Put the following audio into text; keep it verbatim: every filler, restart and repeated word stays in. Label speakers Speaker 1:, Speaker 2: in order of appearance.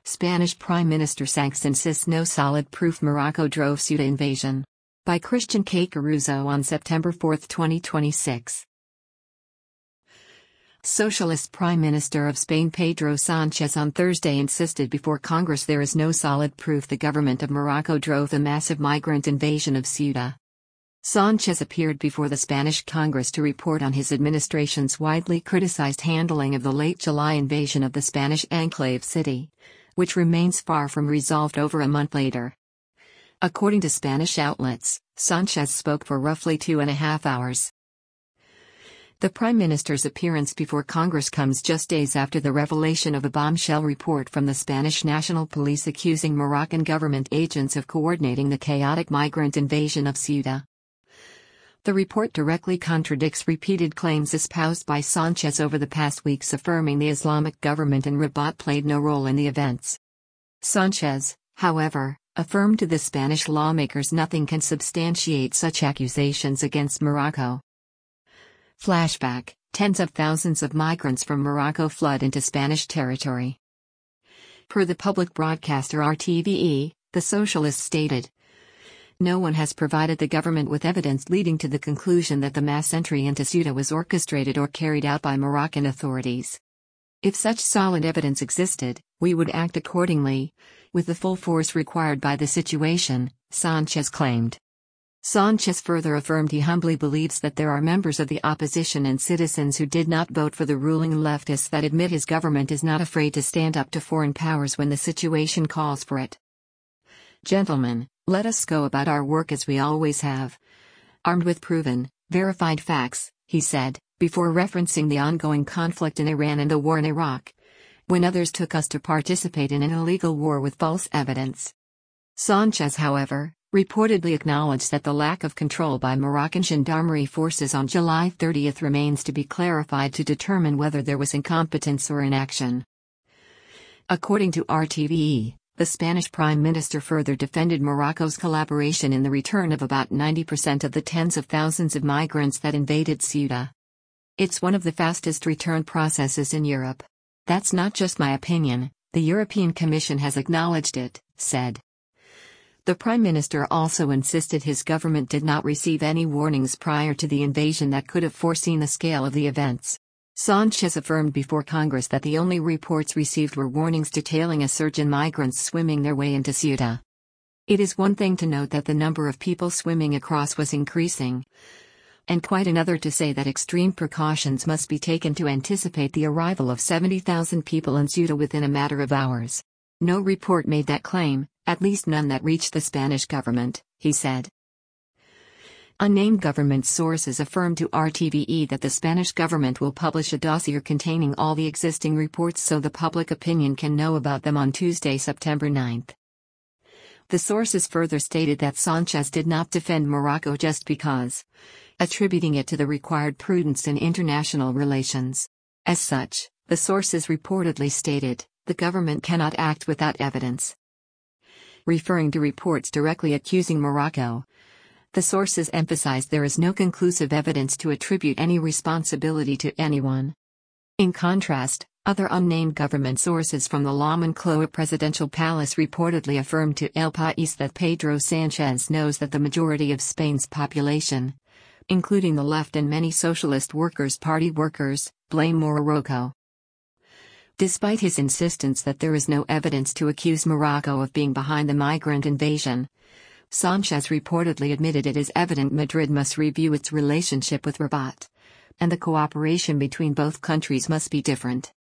Speaker 1: Spanish Prime Minister Sanz insists no solid proof Morocco drove Ceuta invasion. By Christian K. Caruso on September fourth, twenty twenty-six. Socialist Prime Minister of Spain Pedro Sanchez on Thursday insisted before Congress there is no solid proof the government of Morocco drove the massive migrant invasion of Ceuta. Sanchez appeared before the Spanish Congress to report on his administration's widely criticized handling of the late July invasion of the Spanish enclave city, which remains far from resolved over a month later. According to Spanish outlets, Sanchez spoke for roughly two and a half hours. The Prime Minister's appearance before Congress comes just days after the revelation of a bombshell report from the Spanish National Police accusing Moroccan government agents of coordinating the chaotic migrant invasion of Ceuta. The report directly contradicts repeated claims espoused by Sanchez over the past weeks affirming the Islamic government in Rabat played no role in the events. Sanchez, however, affirmed to the Spanish lawmakers nothing can substantiate such accusations against Morocco. Flashback: tens of thousands of migrants from Morocco flood into Spanish territory. Per the public broadcaster R T V E, the socialist stated, "No one has provided the government with evidence leading to the conclusion that the mass entry into Ceuta was orchestrated or carried out by Moroccan authorities. If such solid evidence existed, we would act accordingly, with the full force required by the situation," Sanchez claimed. Sanchez further affirmed he humbly believes that there are members of the opposition and citizens who did not vote for the ruling leftists that admit his government is not afraid to stand up to foreign powers when the situation calls for it. "Gentlemen, let us go about our work as we always have, armed with proven, verified facts," he said, before referencing the ongoing conflict in Iran and the war in Iraq, when others took us to participate in an illegal war with false evidence. Sanchez, however, reportedly acknowledged that the lack of control by Moroccan gendarmerie forces on July thirtieth remains to be clarified to determine whether there was incompetence or inaction. According to R T V E, the Spanish Prime Minister further defended Morocco's collaboration in the return of about ninety percent of the tens of thousands of migrants that invaded Ceuta. "It's one of the fastest return processes in Europe. That's not just my opinion, the European Commission has acknowledged it," said. The Prime Minister also insisted his government did not receive any warnings prior to the invasion that could have foreseen the scale of the events. Sanchez affirmed before Congress that the only reports received were warnings detailing a surge in migrants swimming their way into Ceuta. "It is one thing to note that the number of people swimming across was increasing, and quite another to say that extreme precautions must be taken to anticipate the arrival of seventy thousand people in Ceuta within a matter of hours. No report made that claim, at least none that reached the Spanish government," he said. Unnamed government sources affirmed to R T V E that the Spanish government will publish a dossier containing all the existing reports so the public opinion can know about them on Tuesday, September ninth. The sources further stated that Sanchez did not defend Morocco just because, attributing it to the required prudence in international relations. As such, the sources reportedly stated, the government cannot act without evidence. Referring to reports directly accusing Morocco, the sources emphasized there is no conclusive evidence to attribute any responsibility to anyone. In contrast, other unnamed government sources from the La Moncloa presidential palace reportedly affirmed to El País that Pedro Sanchez knows that the majority of Spain's population, including the left and many Socialist Workers' Party workers, blame Morocco. Despite his insistence that there is no evidence to accuse Morocco of being behind the migrant invasion, Sanchez reportedly admitted it is evident Madrid must review its relationship with Rabat, and the cooperation between both countries must be different.